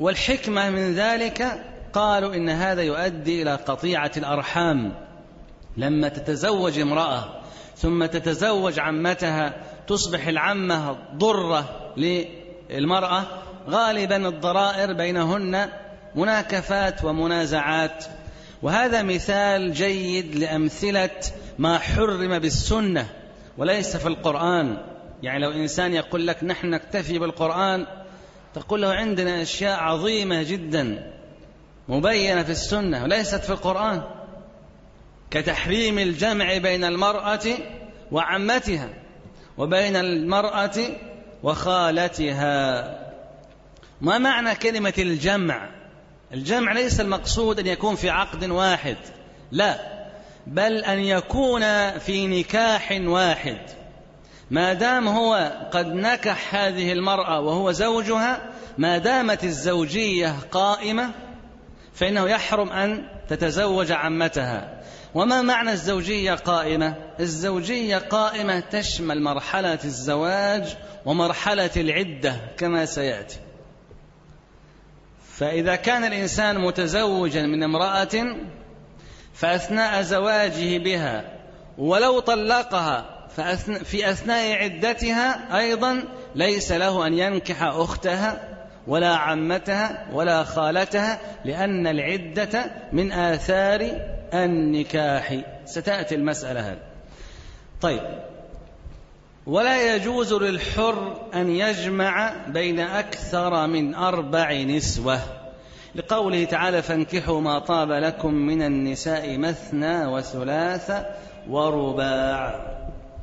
والحكمة من ذلك قالوا إن هذا يؤدي إلى قطيعة الأرحام، لما تتزوج امرأة ثم تتزوج عمتها تصبح العمة ضرة للمرأة، غالبا الضرائر بينهن مناكفات ومنازعات. وهذا مثال جيد لأمثلة ما حرم بالسنة وليس في القرآن. يعني لو إنسان يقول لك نحن نكتفي بالقرآن، تقول له عندنا أشياء عظيمة جدا مبينة في السنة وليست في القرآن، كتحريم الجمع بين المرأة وعمتها وبين المرأة وخالتها. ما معنى كلمة الجمع؟ الجمع ليس المقصود أن يكون في عقد واحد، لا، بل أن يكون في نكاح واحد. ما دام هو قد نكح هذه المرأة وهو زوجها، ما دامت الزوجية قائمة فإنه يحرم أن تتزوج عمتها. وما معنى الزوجية قائمة؟ الزوجية قائمة تشمل مرحلة الزواج ومرحلة العدة كما سيأتي. فإذا كان الإنسان متزوجا من امرأة فأثناء زواجه بها ولو طلقها في أثناء عدتها أيضا ليس له أن ينكح أختها ولا عمتها ولا خالتها، لأن العدة من آثار النكاح. ستأتي المسألة هذه. طيب، ولا يجوز للحر أن يجمع بين أكثر من أربع نسوة، لقوله تعالى فانكحوا ما طاب لكم من النساء مثنى وثلاث ورباع.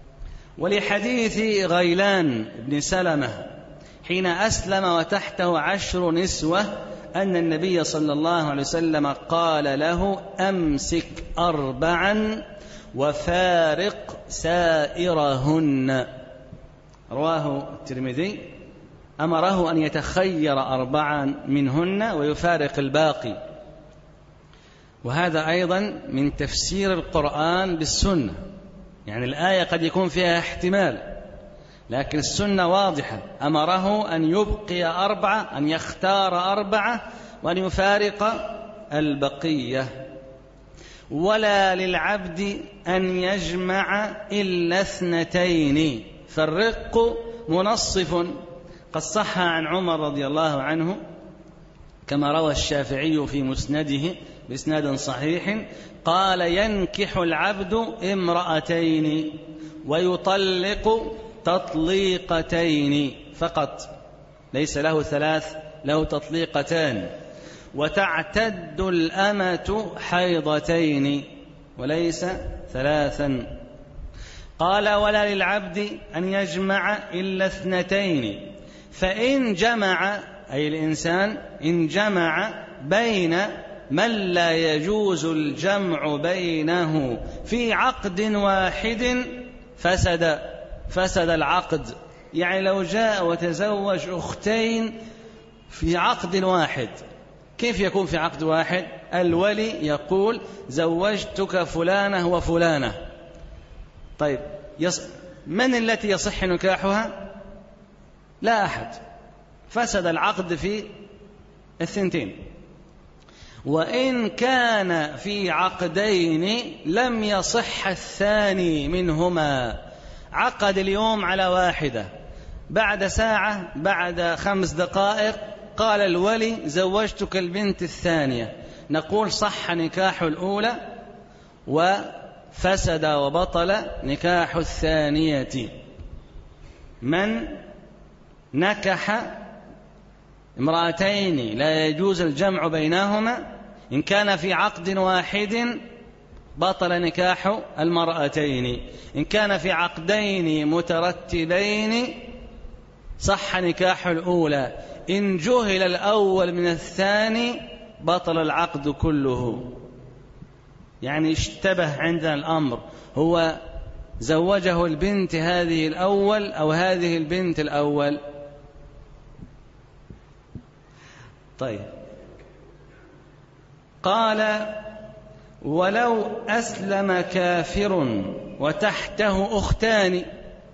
ولحديث غيلان بن سلمة حين أسلم وتحته عشر نسوة أن النبي صلى الله عليه وسلم قال له أمسك أربعا وفارق سائرهن، رواه الترمذي. أمره أن يتخير أربعا منهن ويفارق الباقي. وهذا أيضا من تفسير القرآن بالسنة. يعني الآية قد يكون فيها احتمال، لكن السنة واضحة، أمره أن يبقي أربعة، أن يختار أربعة وأن يفارق البقية. ولا للعبد أن يجمع إلا اثنتين، فالرق منصف. قد صح عن عمر رضي الله عنه كما روى الشافعي في مسنده بإسناد صحيح قال ينكح العبد امرأتين ويطلق تطليقتين فقط، ليس له ثلاث، له تطليقتان. وتعتد الأمة حيضتين وليس ثلاثا. قال ولا للعبد أن يجمع إلا اثنتين، فإن جمع، أي الإنسان إن جمع بين من لا يجوز الجمع بينه في عقد واحد فسد فسد العقد. يعني لو جاء وتزوج أختين في عقد واحد، كيف يكون في عقد واحد؟ الولي يقول زوجتك فلانة وفلانة. طيب، يص... من التي يصح نكاحها؟ لا أحد، فسد العقد في الثنتين. وإن كان في عقدين لم يصح الثاني منهما. عقد اليوم على واحدة، بعد ساعة بعد خمس دقائق قال الولي زوجتك البنت الثانية، نقول صح نكاح الأولى وفسد وبطل نكاح الثانية. من نكح امرأتين لا يجوز الجمع بينهما إن كان في عقد واحد بطل نكاح المرأتين، إن كان في عقدين مترتبين صح نكاح الأولى، إن جهل الأول من الثاني بطل العقد كله. يعني اشتبه عندنا الأمر، هو زوجه البنت هذه الأول أو هذه البنت الأول. طيب، قال ولو أسلم كافر وتحته أختان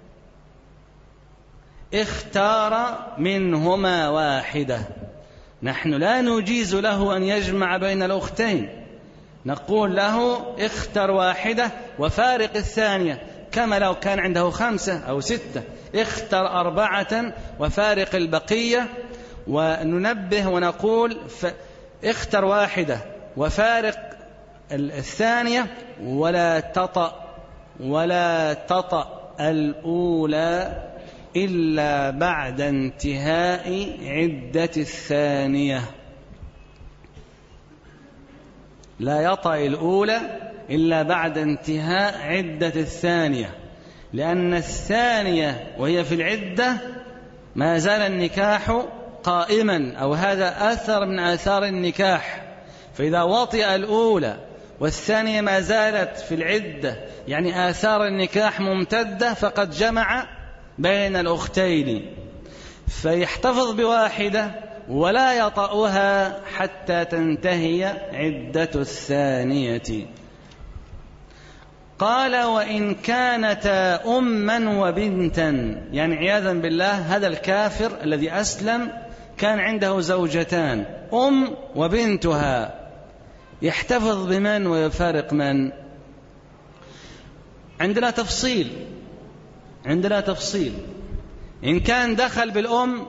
اختار منهما واحدة، نحن لا نجيز له أن يجمع بين الأختين، نقول له اختر واحدة وفارق الثانية، كما لو كان عنده خمسة أو ستة، اختر أربعة وفارق البقية. وننبه ونقول اختر واحدة وفارق الثانية، ولا تطأ ولا تطأ الأولى إلا بعد انتهاء عدة الثانية. لا يطأ الأولى إلا بعد انتهاء عدة الثانية، لأن الثانية وهي في العدة ما زال النكاح قائما، أو هذا أثر من آثار النكاح. فإذا وطئ الأولى والثانية ما زالت في العدة، يعني آثار النكاح ممتدة، فقد جمع بين الأختين، فيحتفظ بواحدة ولا يطأها حتى تنتهي عدة الثانية. قال وإن كانتا أما وبنتا، يعني عياذا بالله هذا الكافر الذي أسلم كان عنده زوجتان، أم وبنتها، يحتفظ بمن ويفارق من؟ عندنا تفصيل عندنا تفصيل إن كان دخل بالأم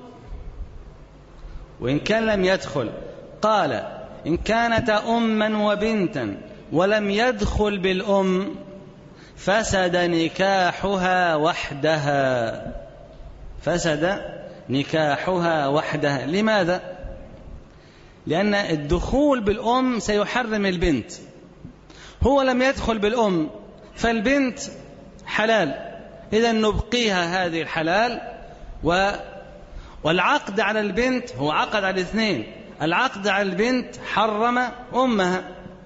وإن كان لم يدخل. قال إن كانت أما وبنتا ولم يدخل بالأم فسد نكاحها وحدها فسد نكاحها وحدها. لماذا؟ لأن الدخول بالأم سيحرم البنت، هو لم يدخل بالأم فالبنت حلال، إذا نبقيها هذه الحلال. و والعقد على البنت هو عقد على الاثنين، العقد على البنت حرم أمها.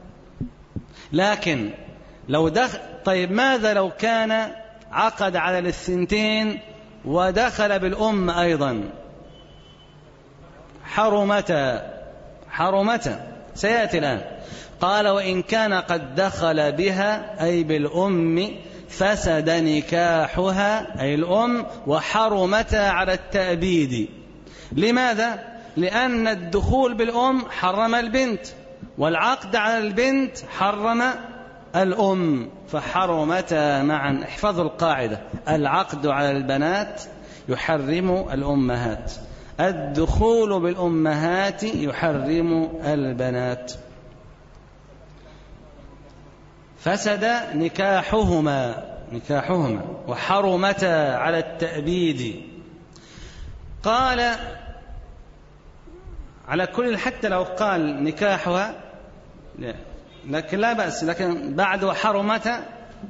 لكن لو دخل طيب ماذا لو كان عقد على الثنتين ودخل بالأم أيضا؟ حرمتا حرمتا سيأتي الآن. قال وإن كان قد دخل بها أي بالأم فسد نكاحها أي الأم وحرمتا على التأبيد. لماذا؟ لأن الدخول بالأم حرم البنت، والعقد على البنت حرم الأم، فحرمتا معا. احفظوا القاعدة: العقد على البنات يحرم الأمهات، الدخول بالأمهات يحرم البنات. فسد نكاحهما نكاحهما وحرمتا على التأبيد. قال على كل، حتى لو قال نكاحها لكن لا بأس، لكن بعد وحرمتا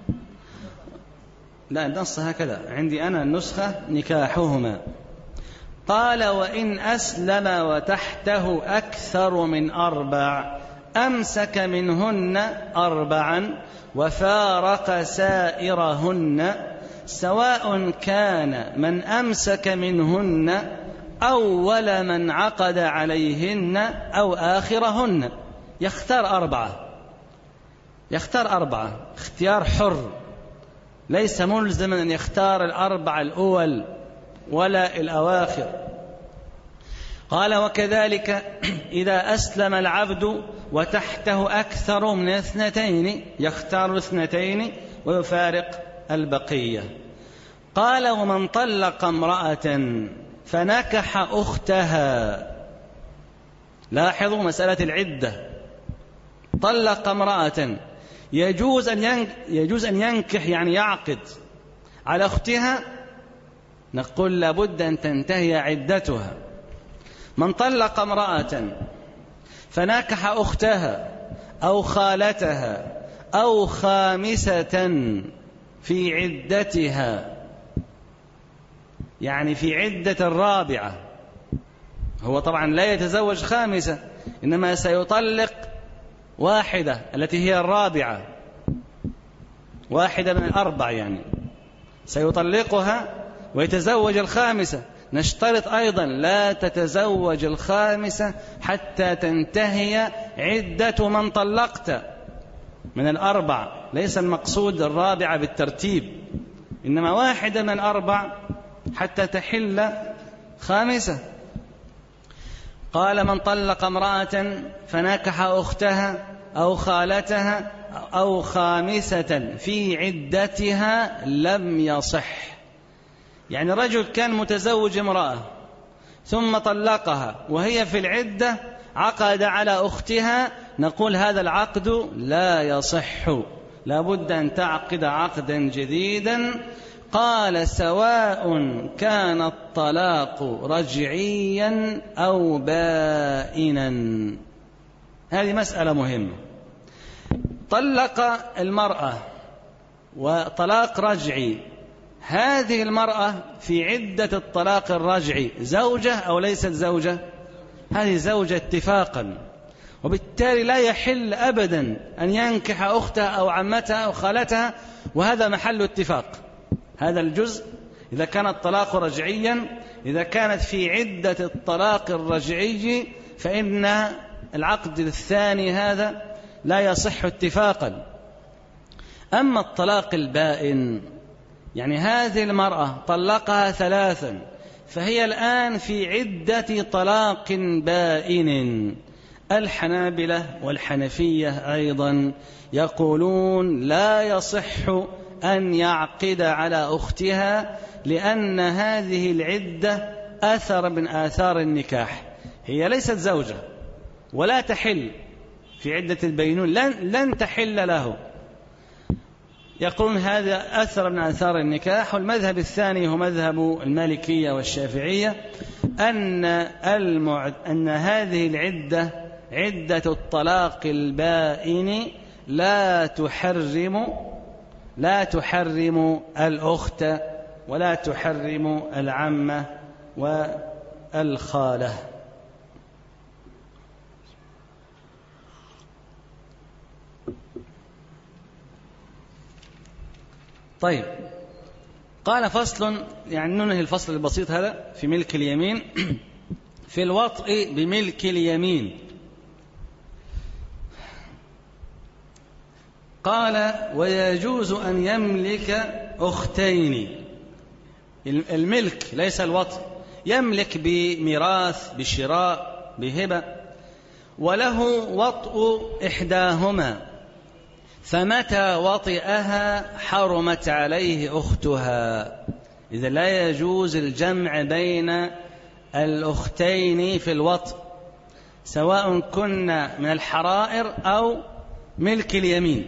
لا، النص هكذا عندي أنا النسخة نكاحهما. قال وإن أسلم وتحته أكثر من أربع أمسك منهن أربعا وفارق سائرهن، سواء كان من أمسك منهن أول من عقد عليهن أو آخرهن. يختار أربعة يختار أربعة اختيار حر، ليس ملزما أن يختار الأربعة الأول ولا الأواخر. قال وكذلك إذا أسلم العبد وتحته أكثر من اثنتين يختار اثنتين ويفارق البقية. قال ومن طلق امرأة فنكح أختها، لاحظوا مسألة العدة، طلق امرأة يجوز أن يجوز أن ينكح يعني يعقد على أختها، نقول لابد أن تنتهي عدتها. من طلق امرأة فنكح أختها أو خالتها أو خامسة في عدتها، يعني في عدة الرابعة، هو طبعا لا يتزوج خامسة، إنما سيطلق واحدة التي هي الرابعة، واحدة من الأربع يعني سيطلقها ويتزوج الخامسة. نشترط أيضا لا تتزوج الخامسة حتى تنتهي عدة من طلقت من الأربع، ليس المقصود الرابعة بالترتيب، إنما واحدة من الأربع حتى تحل خامسة. قال من طلق امرأة فنكح أختها أو خالتها أو خامسة في عدتها لم يصح. يعني رجل كان متزوج امرأة ثم طلقها وهي في العدة، عقد على أختها، نقول هذا العقد لا يصح، لا بد أن تعقد عقدا جديدا. قال سواء كان الطلاق رجعيا أو بائنا. هذه مسألة مهمة. طلق المرأة وطلاق رجعي، هذه المرأة في عدة الطلاق الرجعي زوجة أو ليست زوجة؟ هذه زوجة اتفاقا، وبالتالي لا يحل أبدا أن ينكح أختها أو عمتها أو خالتها، وهذا محل اتفاق. هذا الجزء إذا كان الطلاق رجعيا، إذا كانت في عدة الطلاق الرجعي فإن العقد الثاني هذا لا يصح اتفاقا. أما الطلاق البائن، يعني هذه المرأة طلقها ثلاثا فهي الآن في عدة طلاق بائن، الحنابلة والحنفية أيضا يقولون لا يصح أن يعقد على أختها، لأن هذه العدة أثر من آثار النكاح، هي ليست زوجة ولا تحل في عدة البينون، لن, لن تحل له. يقولون هذا أثر من آثار النكاح. والمذهب الثاني هو مذهب المالكية والشافعية، أن, المعد أن هذه العدة عدة الطلاق البائن لا تحرم لا تحرم الأخت ولا تحرم العمة والخالة. طيب، قال فصل، يعني ننهي الفصل البسيط هذا في ملك اليمين في الوطء بملك اليمين. قال ويجوز أن يملك أختين. الملك ليس الوطء، يملك بميراث، بشراء، بهبة، وله وطء إحداهما، فمتى وطئها حرمت عليه أختها. إذا لا يجوز الجمع بين الأختين في الوطء، سواء كنا من الحرائر أو ملك اليمين،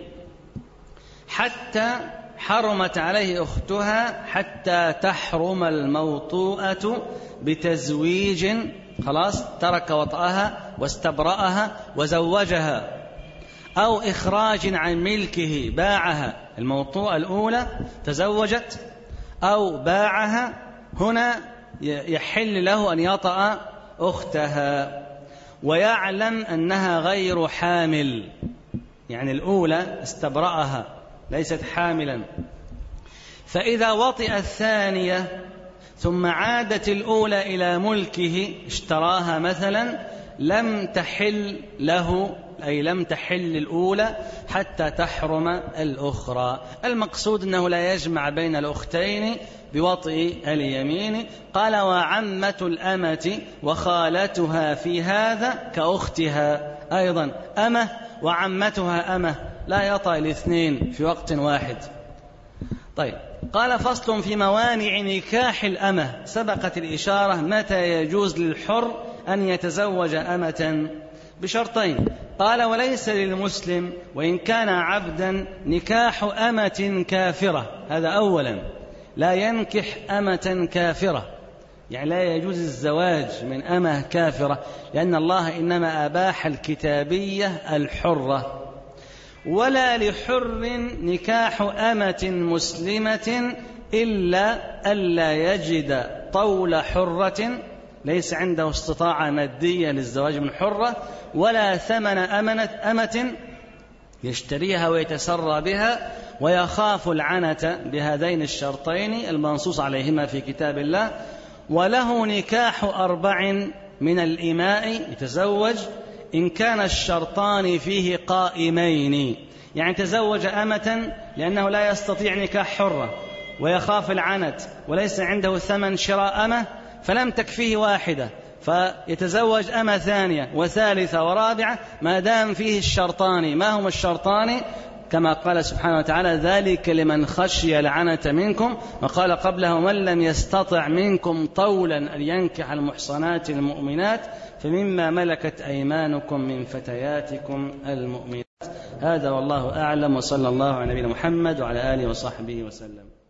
حتى حرمت عليه أختها حتى تحرم الموطوءة بتزويج، خلاص ترك وطئها واستبرأها وزوجها، أو إخراج عن ملكه، باعها، الموطوءة الأولى تزوجت أو باعها، هنا يحل له أن يطأ أختها ويعلم أنها غير حامل، يعني الأولى استبرأها ليست حاملا. فإذا وطئ الثانية ثم عادت الأولى إلى ملكه، اشتراها مثلا، لم تحل له، أي لم تحل الأولى حتى تحرم الأخرى. المقصود أنه لا يجمع بين الأختين بوطئ اليمين. قال وعمة الأمة وخالتها في هذا كأختها، أيضا أمة وعمتها أمة، لا يطأ الاثنين في وقت واحد. طيب، قال فصل في موانع نكاح الأمة. سبقت الإشارة متى يجوز للحر أن يتزوج أمة بشرطين. قال وليس للمسلم وإن كان عبدا نكاح أمة كافرة. هذا أولا، لا ينكح أمة كافرة، يعني لا يجوز الزواج من أمة كافرة، لأن الله إنما أباح الكتابية الحرة. ولا لحر نكاح أمة مسلمة إلا ألا يجد طول حرة، ليس عنده استطاعة مادية للزواج من حرة، ولا ثمن أمنة أمة يشتريها ويتسرى بها، ويخاف العنة بهذين الشرطين المنصوص عليهما في كتاب الله. وله نكاح أربع من الإماء، يتزوج إن كان الشرطان فيه قائمين، يعني تزوج أمة لأنه لا يستطيع نكاح حرة ويخاف العنت وليس عنده ثمن شراء أمة، فلم تكفيه واحدة، فيتزوج أمة ثانية وثالثة ورابعة ما دام فيه الشرطان. ما هما الشرطان؟ كما قال سبحانه وتعالى: ذلك لمن خشي العنة منكم، وقال قبله: من لم يستطع منكم طولا أن ينكح المحصنات المؤمنات فمما ملكت أيمانكم من فتياتكم المؤمنات. هذا والله أعلم، وصلى الله على نبينا محمد وعلى آله وصحبه وسلم.